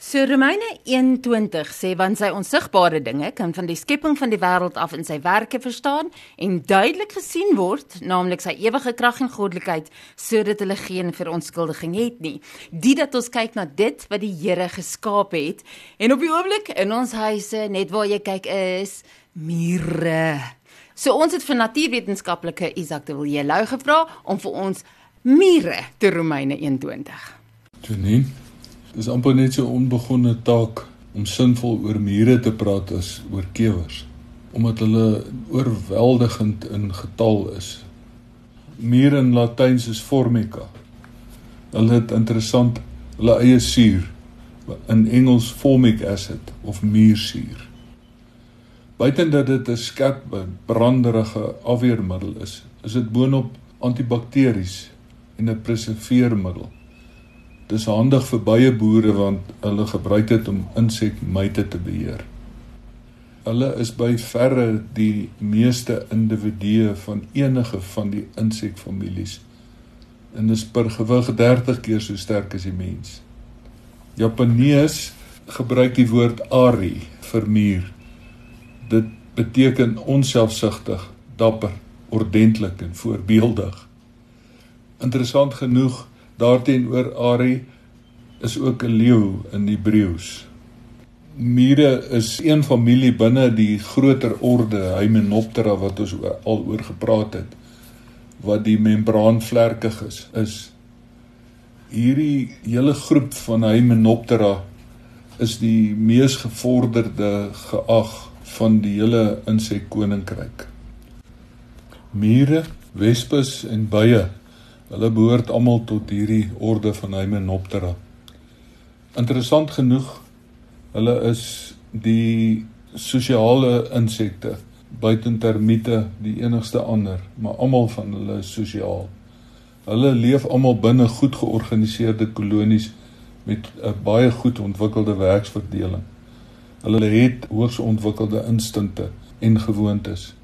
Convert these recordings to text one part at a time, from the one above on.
So Romeine 21 sê, want sy onsigbare dinge kan van die skepping van die wêreld af in sy werke verstaan en duidelik gesien word, naamlik sy ewige krag en goddelikheid, sodat hulle geen verontskuldiging het nie. Die dat ons kyk na dit wat die Here geskaap het, en op die oomblik in ons huise, net waar jy kyk is, mure. So ons het vir natuurwetenskaplike Isak de Villiers Lou gevra om vir ons mure te Romeine 21. Janine, dit is amper net so onbegonne taak om sinvol oor mure te praat as oor kewers, omdat hulle oorweldigend in getal is. Mure in Latyns is formica. Hulle het interessant hulle eie suur, in Engels formic acid of muursuur. Buiten dat dit 'n skerp, branderige afweermiddel is dit boonop antibakteries en 'n preserveermiddel. Dit is handig vir baie boere want hulle gebruik dit om insekmyte te beheer. Hulle is by verre die meeste individue van enige van die insekfamilies en is per gewig 30 keer so sterk as die mens. Japanees gebruik die woord ari vir muur. Dit beteken onselfsugtig, dapper, ordentlik en voorbeeldig. Interessant genoeg, daarteenoor Ari is ook 'n leeu in Hebreëus. Mure is een familie binne die groter orde Hymenoptera wat ons al oor gepraat het, wat die membraanvlerkig is. Hierdie hele groep van Hymenoptera is die mees gevorderde geag van die hele insekkoninkryk. Mure, wespes en bye, hulle behoort almal tot hierdie orde van Hymenoptera. Interessant genoeg, hulle is die sosiale insekte, buiten termiete die enigste ander, maar almal van hulle is sosiaal. Hulle leef almal binne goed georganiseerde kolonies met 'n baie goed ontwikkelde werksverdeling. Hulle het hoogs ontwikkelde instinkte en gewoontes.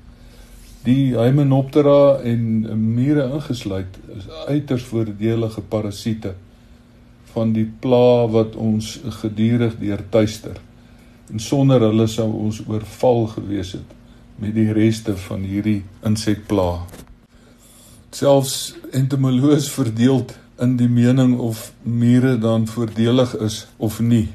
Die Hymenoptera en mure ingesluit is uiters voordelige parasiete van die pla wat ons gedurig deurtuister. En sonder hulle sou ons oorval gewees het met die reste van hierdie insekpla. Selfs entomoloog verdeeld in die mening of mure dan voordelig is of nie.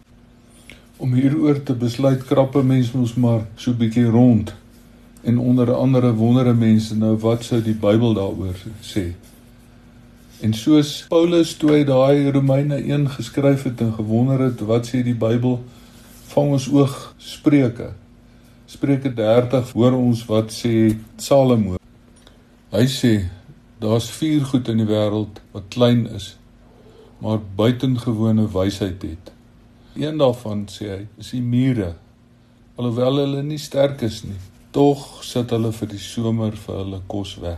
Om hieroor te besluit krap 'n mens mos maar so bietjie rond. En onder andere wondere mense nou wat sou die Bybel daaroor sê. En soos Paulus toe hy daai Romeine 1 geskryf het en gewonder het wat sê die Bybel, vang ons oog Spreuke. Spreuke 30 hoor ons wat sê Salomo. Hy sê, daar's 4 goed in die wêreld wat klein is, maar buitengewone wysheid het. Een daarvan, sê hy, is die mure, alhoewel hulle nie sterk is nie. Tog sit hulle vir die somer vir hulle kos weg.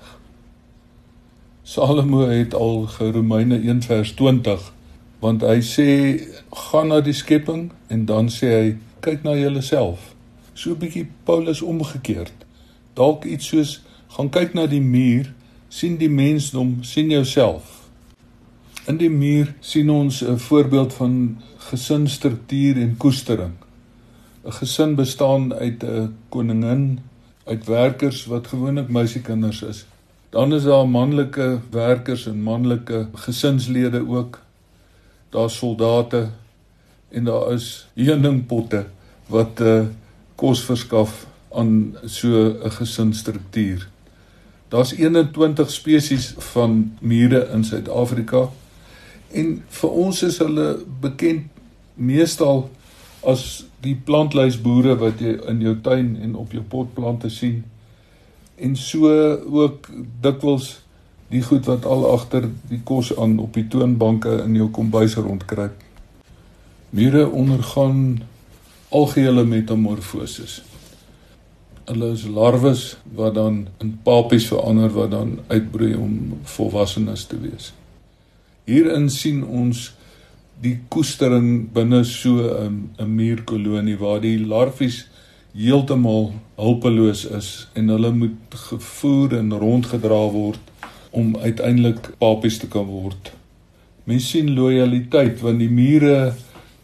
Salomo het al Romeine 1 vers 20, want hy sê, gaan na die skepping, en dan sê hy, kyk na julleself. So 'n bietjie Paulus omgekeerd. Dalk iets soos, gaan kyk na die muur, sien die mensdom, sien jouself. In die muur sien ons 'n voorbeeld van gesinsstruktuur en koestering. 'n Gesin bestaan uit 'n koningin, uit werkers wat gewoonlik meisiekinders is. Dan is daar manlike werkers en manlike gesinslede ook. Daar is soldate en daar is heuningpotte wat kos verskaf aan so 'n gesinsstruktuur. Daar's 21 spesies van mure in Suid-Afrika en vir ons is hulle bekend meestal as die plantluisboere wat jy in jou tuin en op jou potplante sien. En so ook dikwels die goed wat al agter die kos aan op die toonbanke in jou kombuis rondkruip. Mure ondergaan algehele metamorfoses. Hulle is larwes wat dan in papies verander wat dan uitbroei om volwassenes te wees. Hierin sien ons die koestering binne so 'n muurkolonie waar die larfies heeltemal hulpeloos is en hulle moet gevoer en rondgedra word om uiteindelik papies te kan word. Mens sien loyaliteit want die mure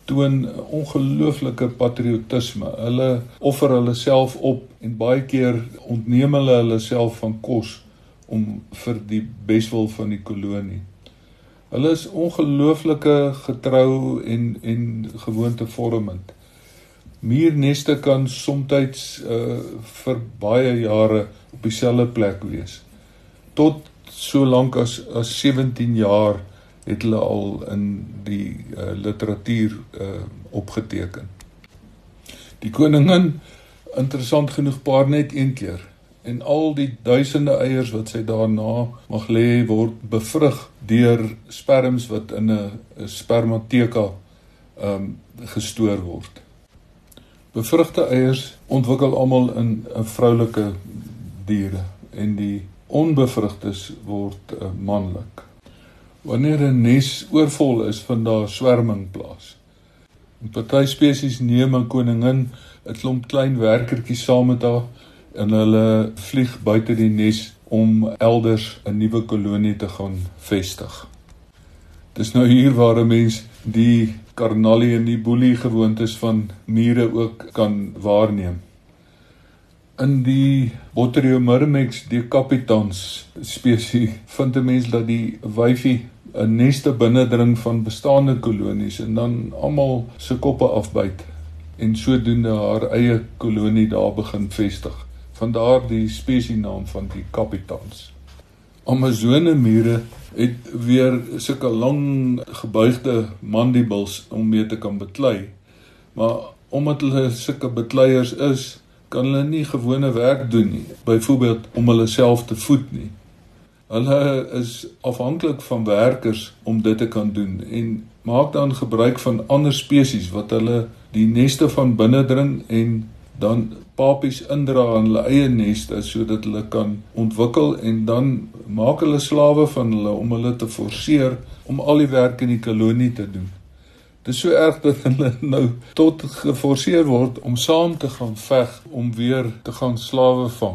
toon ongelooflike patriotisme. Hulle offer hulle self op en baie keer ontneem hulle self van kos om vir die beswil van die kolonie. Hulle is ongelooflike getrou en gewoontevormend. Muurneste kan soms vir baie jare op dieselfde plek wees. Tot so lank as 17 jaar het hulle al in die literatuur opgeteken. Die koningin, interessant genoeg, paar net een keer. En al die duisende eiers wat sy daarna mag lê, word bevrug deur sperms wat in 'n spermateka gestoor word. Bevrugte eiers ontwikkel almal in 'n vroulike diere en die onbevrugtes word manlik. Wanneer 'n nes oorvol is, vind daar swerming plaas. Party spesies neem 'n koningin 'n klomp klein werkertjies saam met haar en hulle vlieg buite die nes om elders 'n nuwe kolonie te gaan vestig. Dis nou hier waar 'n mens die karnalie en die boelie gewoontes van mure ook kan waarneem. In die Botryoomyrmex decapitans spesie vind 'n mens dat die wyfie 'n neste binnendring van bestaande kolonies en dan almal se koppe afbyt en sodoende haar eie kolonie daar begin vestig. Vandaar die spesienaam van die capitans. Amazone mure het weer sulke lang gebuigde mandibles om mee te kan beklei, maar omdat hulle sulke bekleiers is, kan hulle nie gewone werk doen nie, byvoorbeeld om hulle self te voed nie. Hulle is afhanklik van werkers om dit te kan doen en maak dan gebruik van ander spesies wat hulle die neste van binnendring en dan papies indra in hulle eie neste sodat hulle kan ontwikkel en dan maak hulle slawe van hulle om hulle te forceer om al die werk in die kolonie te doen. Dit is so erg dat hulle nou tot geforseer word om saam te gaan veg om weer te gaan slawe vang.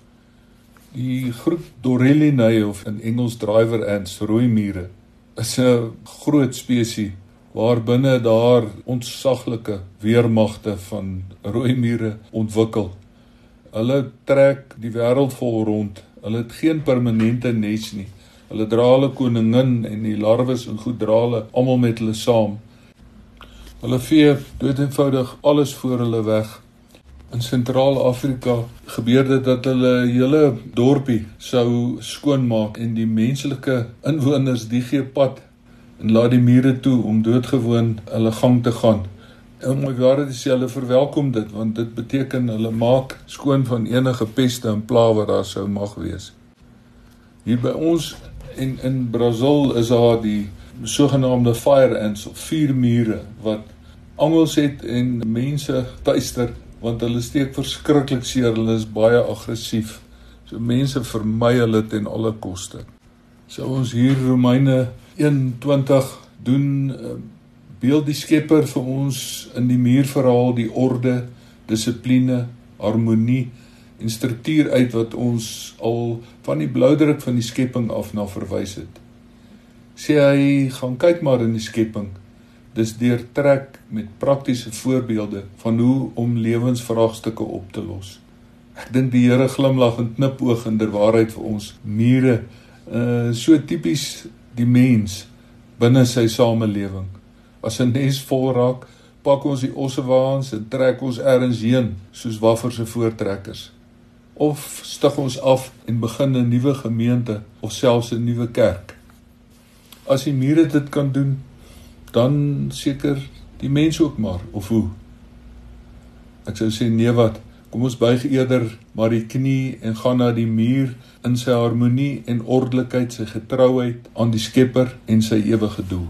Die groep Dorellinae of in Engels driver ants, rooi mure, is 'n groot spesie waarbinne daar ontsaglike weermagte van rooi mure ontwikkel. Hulle trek die wêreld vol rond. Hulle het geen permanente nes nie. Hulle dra hulle koningin en die larwes en goed dra hulle almal met hulle saam. Hulle vee dood eenvoudig alles voor hulle weg. In Sentraal-Afrika gebeur dit dat hulle hele dorpie sou skoonmaak en die menslike inwoners die gee pad en laat die mure toe om doodgewoon hulle gang te gaan. En om my waarheid te sê, hulle verwelkom dit, want dit beteken hulle maak skoon van enige peste en pla wat daar sou mag wees. Hier by ons en in Brazil is daar die sogenaamde fire ants of vuurmure wat angels het en mense tuister, want hulle steek verskriklik seer, hulle is baie aggressief. So mense vermy hulle ten alle koste. Sou ons hier Romeine 1:20 doen, beeld die Skepper vir ons in die muurverhaal die orde, dissipline, harmonie en struktuur uit wat ons al van die bloudruk van die skepping af na verwys het. Sê hy, gaan kyk maar in die skepping, dis deurtrek met praktiese voorbeelde van hoe om lewensvraagstukke op te los. Ek dink die Here glimlag en knipoog in der waarheid vir ons mure, so tipies die mens binne sy samelewing. As 'n nes vol raak, pak ons die ossewaans en trek ons ergens heen, soos Waffer se voortrekkers. Of stig ons af en begin 'n nuwe gemeente of selfs 'n nuwe kerk. As die mure dit kan doen, dan seker die mens ook maar, of hoe? Ek sou sê, nee wat, kom ons buig eerder maar die knie en gaan na die muur in sy harmonie en ordelikheid, sy getrouheid aan die Skepper en sy ewige doel.